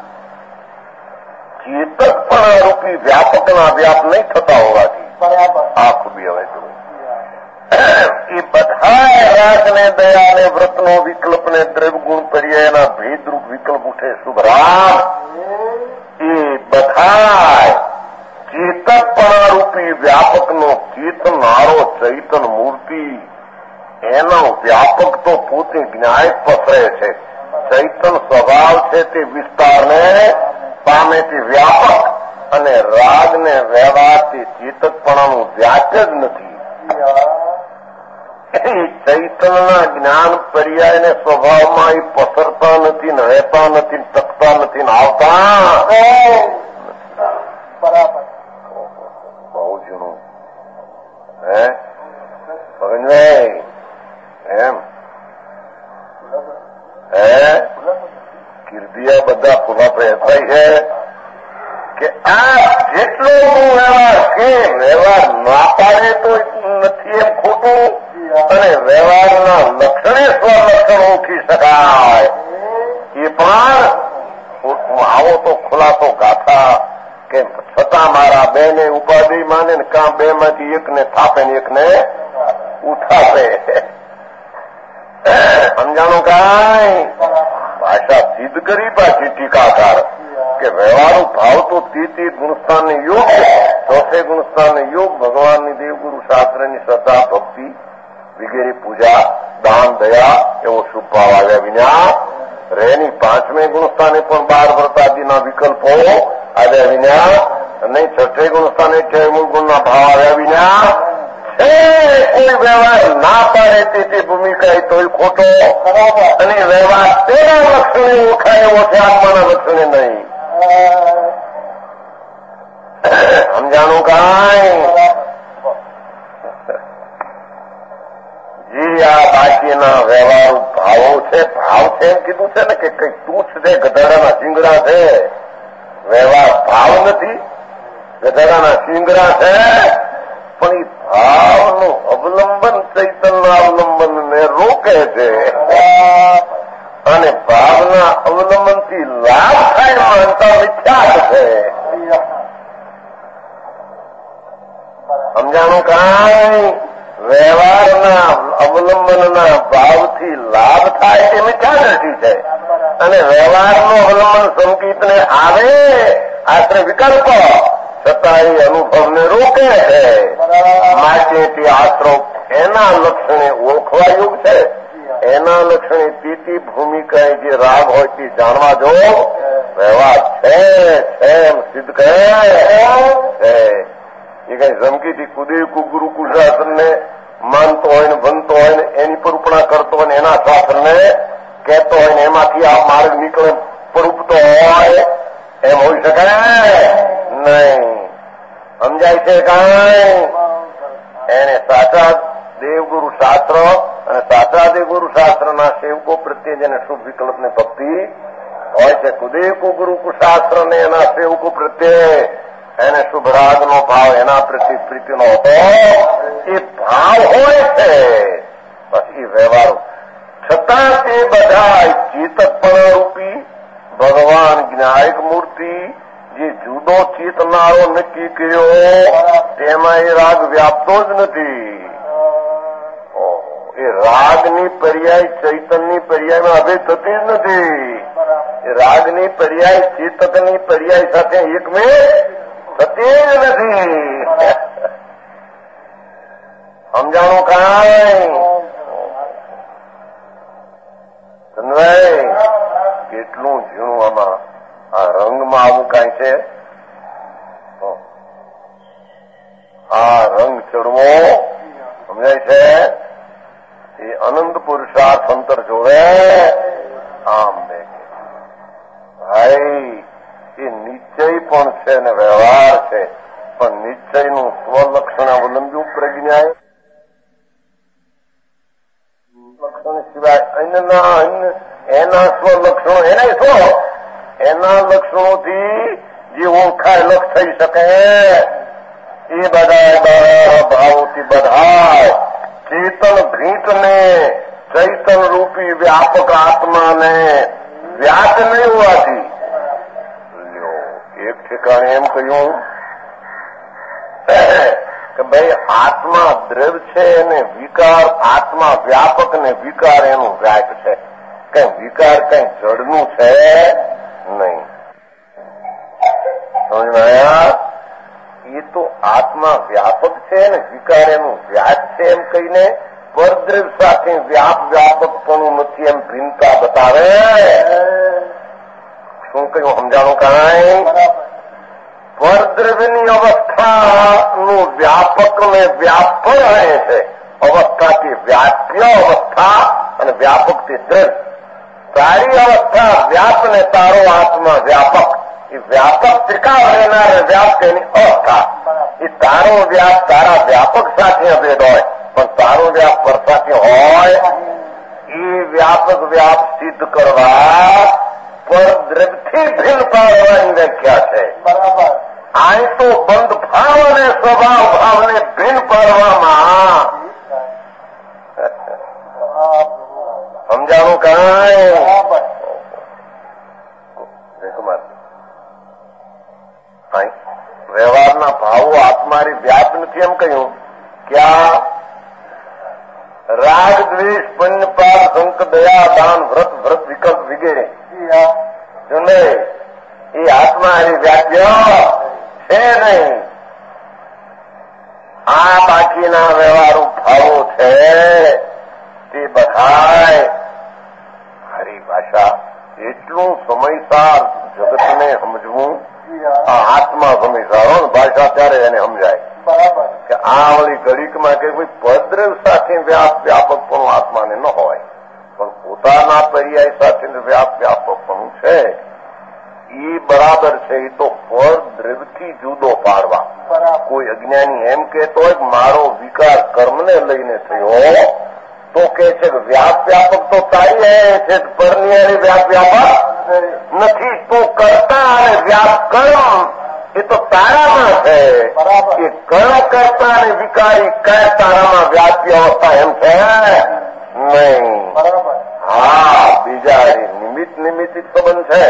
ચેતકપણા રૂપી વ્યાપકના વ્યાપ નહીં થતા હોવાથી આ ખૂબી હવે જો એ બધા રાગને દયાને વ્રતનો વિકલ્પને દ્રવ્યગુણ પર્યાયના ભેદરૂપ વિકલ્પ ઉઠે શુભરામ એ બધા ચેતકપણા રૂપી વ્યાપકનો ચેતનારો ચૈતન મૂર્તિ એનો વ્યાપક તો પોતે જ્ઞાય પસરે છે. ચૈતન સ્વભાવ છે તે વિસ્તારને પામે તે વ્યાપક અને રાગને વ્યવહાર તે ચેતકપણાનું વ્યાજ જ નથી. ચૈતનના જ્ઞાન પર્યાયને સ્વભાવમાં એ પસરતા નથી ને રહેતા નથી ને ટકતા નથી ને આવતા બરાબર બહુ જૂનું હે ભગનભાઈ એમ હે કીર્તિયા બધા ખુલાસો એસાઈ છે કે આ જેટલો વ્યવહાર છે વ્યવહાર ના પાડે તો નથી એમ ખોટું અને વ્યવહારના લક્ષણે સ્વલક્ષણ ઓળખી શકાય એ પણ આવો તો ખુલાસો ગાથા કે છતાં મારા બેને ઉપાધિ માને માને ને કાં બે માંથી એકને થાપે ને એકને ઉઠાપે. સમજાણું કાંઈ? ભાષા સિદ્ધ કરી પાછી ટીકાકાર કે વ્યવહારુ ભાવ તો તીતી ગુણસ્થાનને યોગ, ચોથે ગુણસ્થાનને યોગ, ભગવાનની દેવગુરુ શાસ્ત્રની શ્રદ્ધા ભક્તિ વગેરે પૂજા દાન દયા એવો શુભ ભાવ આવ્યા વિના રેની. પાંચમે ગુણસ્થાને પણ બાર વ્રતાદિના વિકલ્પો આવ્યા વિના નહીં. છઠ્ઠે ગુણસ્થાને છ મૂળ ગુણના ભાવ આવ્યા વિના છે કોઈ વ્યવહાર ના પાડે તેથી ભૂમિકા એ તોય ખોટો, અને વ્યવહાર તેના લક્ષણે ઓળખાય એવો છે, આત્માના લક્ષણે નહીં. સમજાણું કાંઈ? જી આ બાકીના વ્યવહાર ભાવો છે. ભાવ છે એમ કીધું છે ને કે કઈક તૂછ છે, ગધાડાના શિંગડા છે. વ્યવહાર ભાવ નથી, ગધાડાના શિંગડા છે. પણ એ ભાવનું અવલંબન ચૈતનના અવલંબનને રોકે છે, અને ભાવના અવલંબનથી લાભ થાય માનતા મિથ્યા છે. સમજાણું કાંઈ? વ્યવહારના અવલંબનના ભાવથી લાભ થાય તે મિથ્યા દ્રષ્ટિ છે, અને વ્યવહારનું અવલંબન સંકિતને આવે આશ્રય વિકલ્પ છતાં એ અનુભવને રોકે છે. માટે તે આશ્રવ એના લક્ષણે ઓળખવા યોગ છે. એના લક્ષણે તીતી ભૂમિકા જે રાગ હોય તે જાણવા જો વ્યવહાર છે એમ સિદ્ધ કહે છે. એ કઈ ધમકીથી કુદેવ ગુરુ કુશાસનને માનતો હોય ને બનતો હોય ને એની પર ઉપણા કરતો હોય ને એના શાસ્ત્રને કહેતો હોય ને એમાંથી આ માર્ગ નીકળે પરૂપતો હોય એમ હોઈ શકે નહીં. સમજાય છે કાંઈ? એને સાચા દેવગુરુ શાસ્ત્ર અને સાચા દેવગુરુ શાસ્ત્રના સેવકો પ્રત્યે જેને શુભ વિકલ્પને ભક્તિ હોય છે, કુદેવ ગુરુ શાસ્ત્ર ને એના સેવકો પ્રત્યે એને શુભ રાગનો ભાવ, એના પ્રત્યે પ્રીતિનો હતો. એ ભાવ હોય છે પછી વ્યવહાર, છતાં તે બધા ચેતકપણા રૂપી ભગવાન જ્ઞાયક મૂર્તિ જે જુદો ચેતનારો નક્કી કર્યો તેમાં એ રાગ વ્યાપતો જ નથી. એ રાગની પર્યાય ચૈતનની પર્યાયમાં અભેદ થતી જ નથી. એ રાગની પર્યાય ચેતકની પર્યાય સાથે એકમેક થતી જ નથી. સમજાણું કાંઈ? સમજાય? કેટલું ઝીણું આમાં આ રંગમાં આવું કાંઈ છે. આ રંગ ચડવો સમજાય છે એ અનંત પુરુષાર્થ અંતર જોવે. આમ ભાઈ એ નિશ્ચય પણ છે ને વ્યવહાર છે, પણ નિશ્ચયનું સ્વલક્ષણ અવલંબ્યું પ્રજ્ઞાએ લક્ષણ સિવાય અન્યના અન્ય એના સ્વલક્ષણો એના શું એના લક્ષણોથી જે ઓળખાય લક્ષ થઈ શકે એ બધા ભાવોથી બધા ચેતન ભીંતને ચૈતન રૂપી વ્યાપક આત્માને વ્યાસ નહીં હોવાથી એક ઠેકાણે એમ કહ્યું કે ભાઈ આત્મા દ્રવ છે અને વિકાર આત્મા વ્યાપક ને વિકાર એનું વ્યાપ છે. કઈ વિકાર કઈ જડનું છે નહીં. સમજવાયા? એ તો આત્મા વ્યાપક છે ને વિકાર એનું વ્યાપ છે એમ કહીને પરદ્રવ સાથે વ્યાપ વ્યાપકપણું નથી એમ ભિન્નતા બતાવે. શું કહ્યું? સમજાણું કાંઈ? પરદ્રવ્યની અવસ્થાનું વ્યાપક ને વ્યાપ પણ રહે છે. અવસ્થાથી વ્યાપ્ય અવસ્થા અને વ્યાપકથી દ્રવ્ય. તારી અવસ્થા વ્યાપ ને તારો આત્મા વ્યાપક. એ વ્યાપક ત્રિકાળ રહેનાર વ્યાપ તેની અવસ્થા. એ તારો વ્યાપ તારા વ્યાપક સાથે અભેદ હોય, પણ તારો વ્યાપ પર સાથે હોય. એ વ્યાપક વ્યાપ સિદ્ધ કરવા પરદ્રવ્યથી ભિન્ન પાડવાની વ્યાખ્યા છે. બરાબર. આ તો બંધ ભાવ અને સ્વભાવ ભાવને ભિન્ન પાડવામાં સમજાવું કાંઈ? કુમાર વ્યવહારના જાતના ભાવો આત્મારી વ્યાપ નથી એમ કહ્યું. ક્યાં? રાગ, દ્વેષ, પુણ્ય, પાપ, સંક, દયા, દાન, વ્રત, વ્રત વિકલ્પ વગેરે જો નહીં એ આત્મારી વ્યાપ્ય છે નહીં. આ બાકીના વ્યવહારો ભાવો છે તે બધાય હરિભાષા. એટલું સમયસાર જગતને સમજવું. આ આત્મા સમયસારો ભાષા ત્યારે એને સમજાય કે આ વળી ઘડીકમાં કે કોઈ પદ્રવ સાથે વ્યાપ વ્યાપક પણ આત્માને ન હોય, પણ પોતાના પર્યાય સાથે વ્યાપ વ્યાપક પણ છે એ બરાબર છે. એ તો ફળ દ્રવ્યથી જુદો પાડવા. કોઈ અજ્ઞાની એમ કહેતો હોય કે મારો વિકાર કર્મને લઈને થયો તો કે છે કે વ્યાપ વ્યાપક તો તારી છે, પરનિયારી વ્યાપ વ્યાપક નથી. તો કરતા અને વ્યાપ કર્મ એ તો તારામાં છે. એ કર્મ કરતા અને વિકારી કઈ તારામાં વ્યાપી અવસ્થા એમ છે નહીં. હા, બીજા નિમિત્ત નિમિત્તિક સંબંધ છે.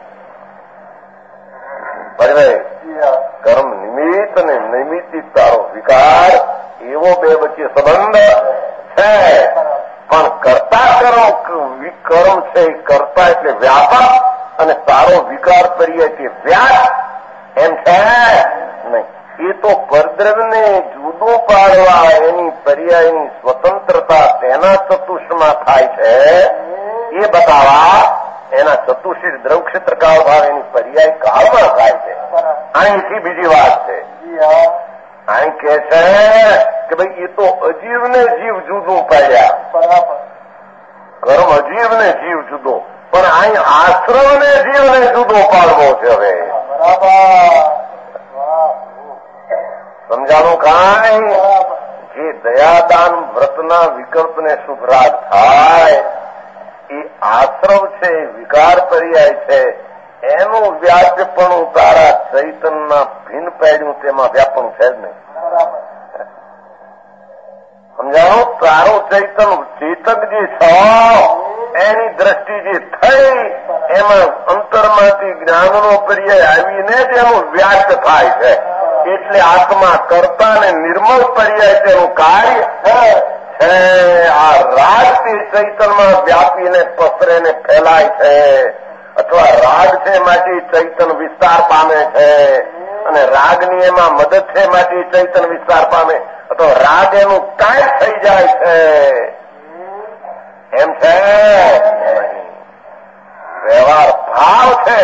કર્મ નિમિત્ત અને નૈમિત્તિક તારો વિકાર એવો બે વચ્ચે સંબંધ છે. પણ કરતા કરો વિકર્મ છે એ કરતા એટલે વ્યાપક અને તારો વિકાર કરીએ કે વ્યાપ એમ છે નહીં. એ તો પરદ્રવ્યને જુદું પાડવા એની પર્યાયની સ્વતંત્રતા તેના ચતુષ્માં થાય છે એ બતાવવા એના ચતુષી દ્રવ ક્ષેત્ર કાળ ભાવ એની પર્યાય કાળમાં થાય છે. અહીંથી બીજી વાત છે. અહીં કે છે કે ભાઈ એ તો અજીવને જીવ જુદું પાડ્યા. કર્મ અજીવને જીવ જુદો, પણ અહીં આશ્રમને જીવને જુદો પાડવો છે. હવે સમજાણું કાંઈ? જે દયાદાન વ્રતના વિકલ્પને શુભરાગ થાય એ આશ્રમ છે, વિકાર પર્યાય છે. એનું વ્યાપપણું તારા ચૈતનના ભિન્ન પાડ્યું તેમાં વ્યાપણું છે જ નહીં. સમજાણો? તારો ચૈતન ચેતક જે છો એની દ્રષ્ટિ જે થઈ એમાં અંતરમાંથી જ્ઞાનનો પર્યાય આવીને જ એનું વ્યાપ થાય છે. એટલે આત્મા કરતા ને નિર્મળ પર્યાય તેનું કાર્ય છે. આ રાગ તે ચૈતનમાં વ્યાપીને પસરે ને ફેલાય છે, અથવા રાગ છે માટે ચૈતન વિસ્તાર પામે છે, અને રાગની એમાં મદદ છે માટે ચૈતન વિસ્તાર પામે, અથવા રાગ એનું કાંઈ થઈ જાય છે એમ છે. વ્યવહાર ભાવ છે.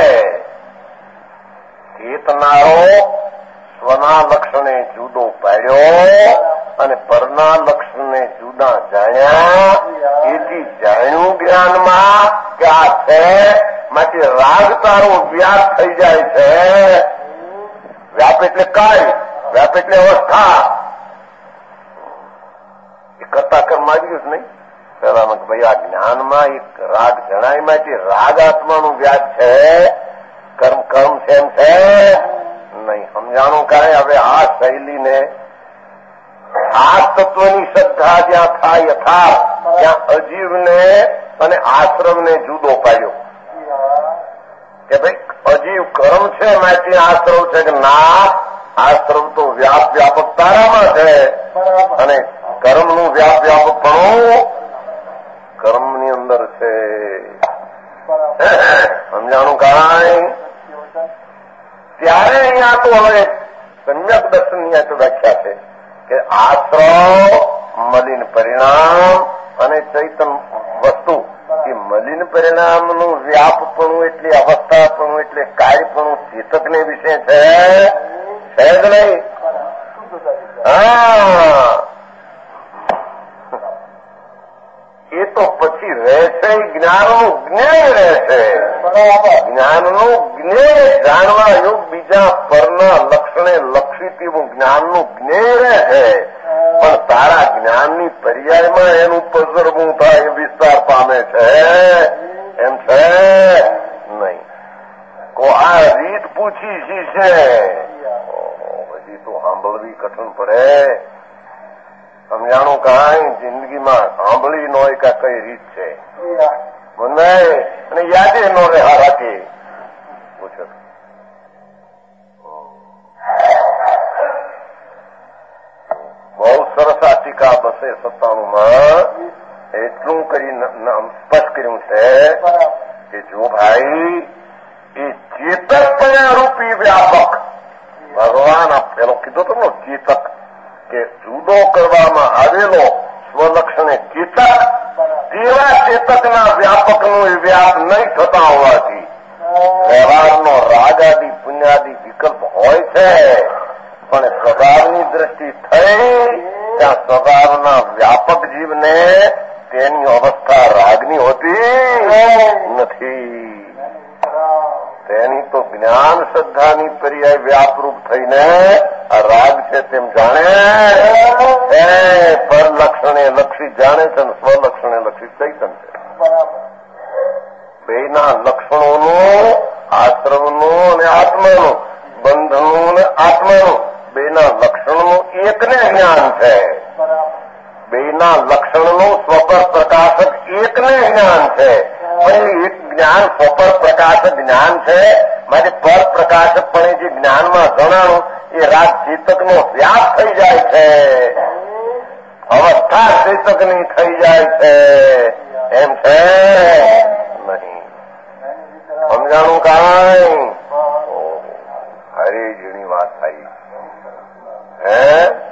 ચેતનારો સ્વના લક્ષણે જુદો પાડ્યો અને પરના લક્ષણને જુદા જાણ્યા. એથી જાણ્યું જ્ઞાનમાં કે આ છે માટે રાગ તારો વ્યાપ થઈ જાય છે. વ્યાપ એટલે કાર્ય, વ્યાપ એટલે અવસ્થા. એ કરતા કર્મ આવી ગયું જ નહીં. પેલામાં કે ભાઈ આ જ્ઞાનમાં એક રાગ જણાય માટે રાગ આત્માનું વ્યાપ છે, કર્મ કર્મ છે એમ છે નહીં. સમજાણું કાંઈ? હવે આ શૈલીને આ તત્વની શ્રદ્ધા જ્યાં થાય યથાર્થ ત્યાં અજીવને અને આશ્રમને જુદો પાડ્યો કે ભાઈ અજીવ કર્મ છે માટે આશ્રમ છે કે ના, આશ્રમ તો વ્યાપ વ્યાપક તારામાં છે અને કર્મનું વ્યાપ વ્યાપક પણ કર્મની અંદર છે. સમજાણું કાંઈ? ત્યારે અહીંયા તો હવે સમ્યક દર્શનની તો વ્યાખ્યા છે કે આશ્રમ મલિન પરિણામ અને ચૈતન વસ્તુ. એ મલિન પરિણામનું વ્યાપપણું એટલે અવસ્થાપણું એટલે કાર્યપણું ચેતકને વિશે છે છે જ નહીં. હા, એ તો પછી રહેશે જ્ઞાનનું જ્ઞેય રહેશે. જ્ઞાનનું જ્ઞેય જાણવા યોગ બીજા પરના લક્ષણે લક્ષિત એવું જ્ઞાનનું જ્ઞેય રહે, પણ તારા જ્ઞાનની પર્યાયમાં એનું પસરવું થાય, વિસ્તાર પામે છે એમ છે નહીં. કો આ રીત પૂછી શી છે હજી તો સાંભળવી કઠણ પડે. સમજાણું કાંઈ? જિંદગીમાં સાંભળી ન હોય કે કઈ રીત છે મને અને યાદે ન રહે. હા રાખી પૂછો બહુ સરસ આ ટીકા બસે સત્તાણુંમાં એટલું કરી સ્પષ્ટ કર્યું છે કે જો ભાઈ એ ચેતકપણા રૂપી વ્યાપક ભગવાન આ પેલો કીધો તો ચેતક કે જુદો કરવામાં આવેલો સ્વલક્ષણે ચેતક તેવા ચેતકના વ્યાપકનું એ વ્યાપ નહીં થતા હોવાથી વ્યવહારનો રાગ આદિ પુણ્યાદિ વિકલ્પ હોય છે, પણ સ્વભાવની દ્રષ્ટિ થઈ ત્યાં સ્વભાવના વ્યાપક જીવને તેની અવસ્થા રાગની હોતી નથી. તેની તો જ્ઞાન શ્રદ્ધાની પર્યાય વ્યાપરૂપ થઈને આ રાગ છે તેમ જાણે એ પરલક્ષણે લક્ષી જાણે છે અને સ્વલક્ષણે લક્ષી ચૈતન છે. બેના લક્ષણોનું આશ્રમનું અને આત્માનું, બંધનું અને આત્માનું બેના લક્ષણનું એકને જ્ઞાન છે. બેના લક્ષણનું સ્વપર પ્રકાશક એકને જ્ઞાન છે. પણ એક જ્ઞાન સ્વપર પ્રકાશક જ્ઞાન છે, માટે પર પ્રકાશકપણે જે જ્ઞાનમાં જણાણું એ રાગ ચેતકનો વ્યાપ થઈ જાય છે, અવસ્થા ચેતકની થઈ જાય છે એમ છે નહીં. સમજાણું કાંઈ હરી ઝીણી વાત થઈ હે.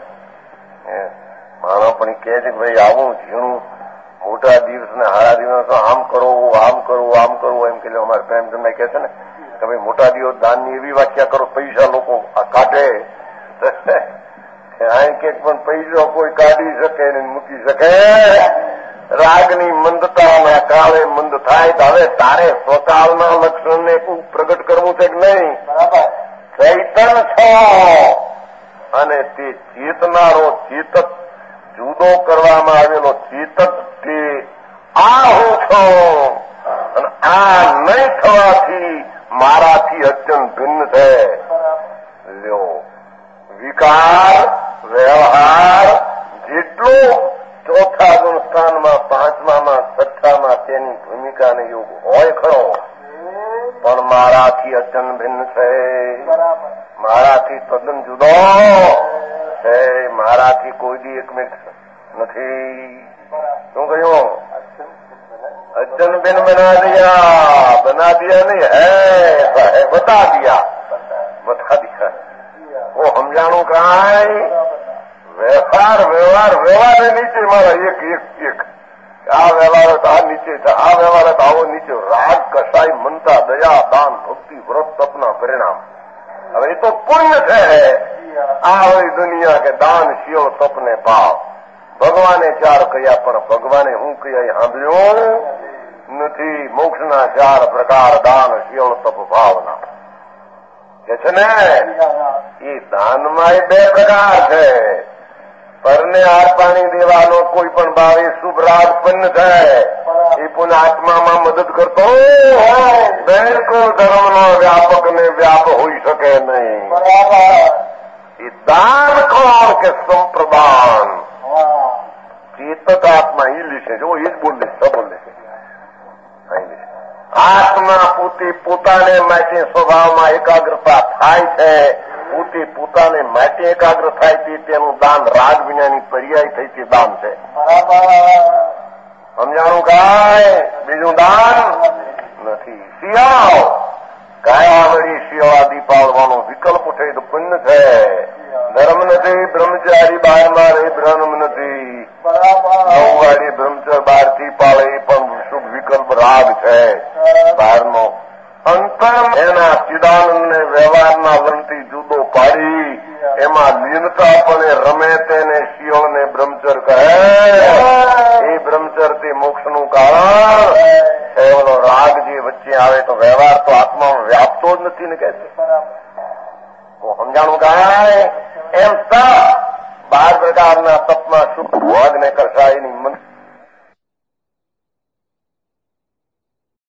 માણસ પણ કહે છે કે ભાઈ આવું ઝીણું મોટા દિવસ ને હારા દિવસ આમ કરવું આમ કરવું આમ કરવું એમ કે અમારે પ્રેમચંદ કહે છે ને કે ભાઈ મોટા દિવસ દાનની એવી વ્યાખ્યા કરો પૈસા લોકો કાઢે કે પણ પૈસો કોઈ કાઢી શકે ને મૂકી શકે. રાગની મંદતાના કાળે મંદ થાય તો હવે તારે સ્વકાળના લક્ષણને પ્રગટ કરવું છે કે નહીં? ચૈતન છો અને તે ચેતનારો ચેતક જુદો કરવામાં આવેલો ચેતક તે આ હું છું અને આ નહીં થવાથી મારાથી અત્યંત ભિન્ન છે. લ્યો વિકાર વ્યવહાર જેટલું ચોથા ગુણસ્થાનમાં પાંચમામાં છઠ્ઠામાં તેની ભૂમિકાને યોગ હોય ખરો, પણ મારાથી અત્યંત ભિન્ન છે, મારાથી તદ્દન જુદો છે, મારાથી કોઈ દી એક મિનિટ નથી. શું કહ્યું? અજ્જન બિન બના દિયા, બના દિયા નહીં હે બતા દિયા, બતા દિયા. ઓ સમજાણું કાંઈ? વ્યવહાર વ્યવહાર વ્યવહાર નીચે મારા એક એક એક આ વ્યવહાર આ નીચે છે, આ વ્યવહાર આવો નીચે. રાગ કસાઈ મનતા દયા દાન ભક્તિ વ્રત તપના પરિણામ. હવે એ તો પુણ્ય છે. આ હોય દુનિયા કે દાન શિયો તપને ભાવ. ભગવાને ચાર કહ્યા પણ ભગવાને હું કહ્યા સાંભળ્યું નથી. મોક્ષના ચાર પ્રકાર દાન શિયો તપ ભાવના કે છે ને. એ દાનમાં બે પ્રકાર છે. પરને હાર પાણી દેવાનો કોઈ પણ ભાવ એ શુભ રાગ ઉત્પન્ન થાય એ પુનઃ આત્મામાં મદદ કરતો બિલકુલ ધર્મનો વ્યાપક ને વ્યાપ હોઈ શકે નહીં. એ દાન કોણ કે સંપ્રદાન ચેતક આત્મા એ લીશે. જો એ જ બોલે છે બોલે છે આત્મા પોતે પોતાને માટે સ્વભાવમાં એકાગ્રતા થાય છે. પોતે પોતાને માટે એકાગ્ર થાય તે તેનું દાન રાગ વિનાની પર્યાય થઈ તે દાન છે. સમજાણું કાંઈ? બીજું દાન નથી. શિયાળ કાયા વળી શિયાળા દીપાવવાનો વિકલ્પ થઈ તો પુણ્ય છે. ધર્મ નથી બ્રહ્મચારી બારમાં રહી ભ્રમ નથી. નવવાડી બ્રહ્મચર બાર થી પાળે એ પણ શુભ વિકલ્પ રાગ છે બહારનો. અંતર એના ચિદાનંદ ને વ્યવહારના વનથી જુદો પાડી એમાં લીનતાપણે રમે તેને શિયોળ ને બ્રહ્મચર કહે. એ બ્રહ્મચર તે મોક્ષનું કારણ છે. ઓલો રાગ જે વચ્ચે આવે તો વ્યવહાર તો આત્મામાં વ્યાપતો જ નથી ને કે છે. સમજાણું કાંઈ? એમ તપ બાર પ્રકારના તપમાં શુભ ભોગ ને કસાયની મન